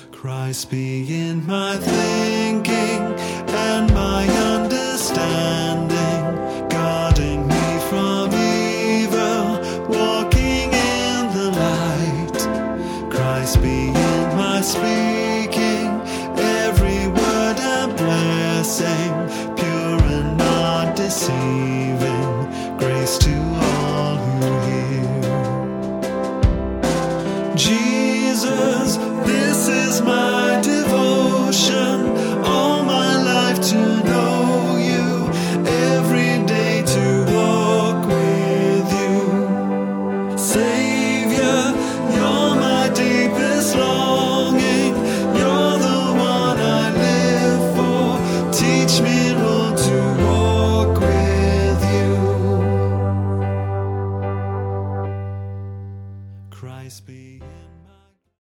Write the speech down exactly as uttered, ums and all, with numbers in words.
Christ be in my thinking and my understanding, guarding me from evil, walking in the light. Christ be in my speaking, every word a blessing, pure and not deceiving, grace to all who hear. Jesus, this is my devotion.